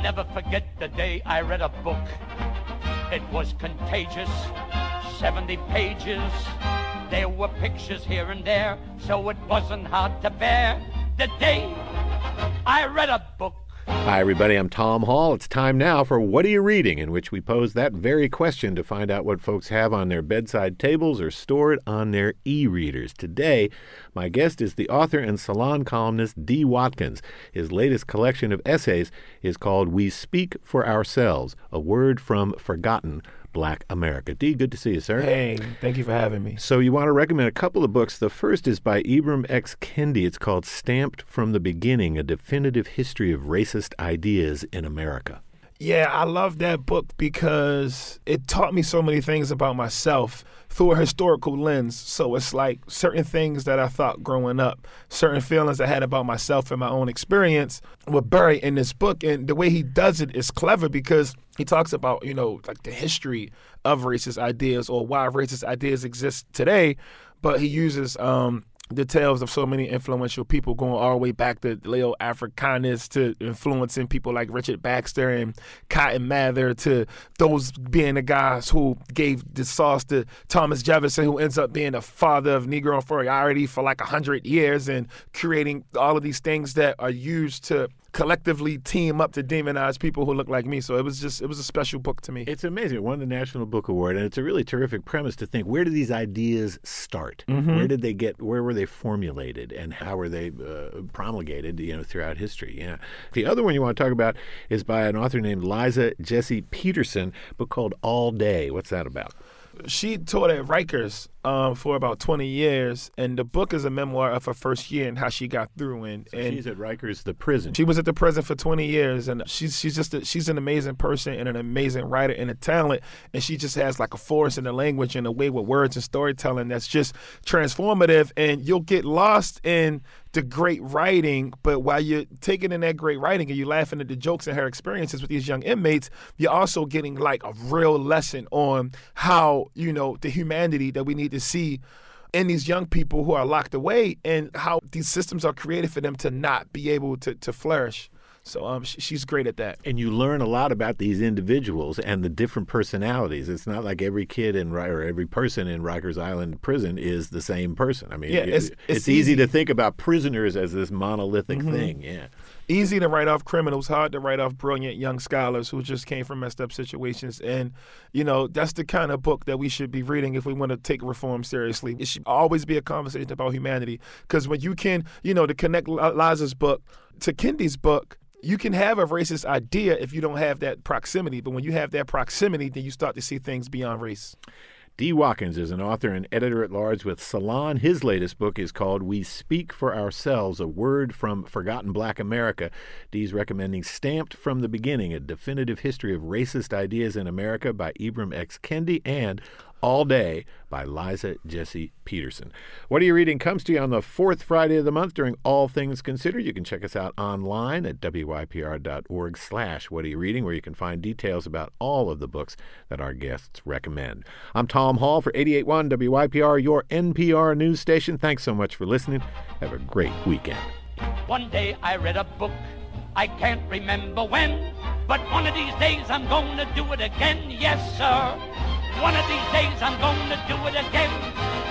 never forget the day I read a book. It was contagious, 70 pages. There were pictures here and there, so it wasn't hard to bear. The day I read a book. Hi, everybody. I'm Tom Hall. It's time now for What Are You Reading?, in which we pose that very question to find out what folks have on their bedside tables or stored on their e-readers. Today, my guest is the author and Salon columnist Dee Watkins. His latest collection of essays is called We Speak for Ourselves, a word from forgotten Black America. Dee, good to see you, sir. Hey, thank you for having me. So you want to recommend a couple of books. The first is by Ibram X. Kendi. It's called Stamped from the Beginning, a definitive history of racist ideas in America. Yeah, I love that book because it taught me so many things about myself through a historical lens. So it's like certain things that I thought growing up, certain feelings I had about myself and my own experience were buried in this book. And the way he does it is clever because he talks about, like the history of racist ideas or why racist ideas exist today. But he uses details of so many influential people going all the way back to Leo Africanus to influencing people like Richard Baxter and Cotton Mather to those being the guys who gave the sauce to Thomas Jefferson, who ends up being the father of Negro inferiority for like 100 years and creating all of these things that are used to collectively team up to demonize people who look like me. So it was a special book to me. It's amazing. It won the National Book Award, and it's a really terrific premise to think, where do these ideas start? Mm-hmm. Where were they formulated, and how were they promulgated, throughout history? Yeah. The other one you want to talk about is by an author named Liza Jessie Peterson, a book called All Day. What's that about? She taught at Rikers for about 20 years, and the book is a memoir of her first year and how she got through. And she's at Rikers, the prison. She was at the prison for 20 years, and she's an amazing person and an amazing writer and a talent, and she just has like a force in the language and a way with words and storytelling that's just transformative, and you'll get lost in the great writing, but while you're taking in that great writing and you're laughing at the jokes and her experiences with these young inmates, you're also getting like a real lesson on how, the humanity that we need to see in these young people who are locked away and how these systems are created for them to not be able to flourish. So she's great at that. And you learn a lot about these individuals and the different personalities. It's not like every kid or every person in Rikers Island prison is the same person. I mean, yeah, it's easy to think about prisoners as this monolithic thing. Yeah. Easy to write off criminals, hard to write off brilliant young scholars who just came from messed up situations. And, that's the kind of book that we should be reading if we want to take reform seriously. It should always be a conversation about humanity. Because when you can, to connect Liza's book to Kendi's book, you can have a racist idea if you don't have that proximity. But when you have that proximity, then you start to see things beyond race. Dee Watkins is an author and editor-at-large with Salon. His latest book is called We Speak for Ourselves, a word from forgotten Black America. Dee's recommending Stamped from the Beginning, a definitive history of racist ideas in America by Ibram X. Kendi, and All Day by Liza Jessie Peterson. What Are You Reading comes to you on the fourth Friday of the month during All Things Considered. You can check us out online at wypr.org/What Are You Reading, where you can find details about all of the books that our guests recommend. I'm Tom Hall for 88.1 WYPR, your NPR news station. Thanks so much for listening. Have a great weekend. One day I read a book, I can't remember when, but one of these days I'm going to do it again, yes, sir. One of these days I'm going to do it again.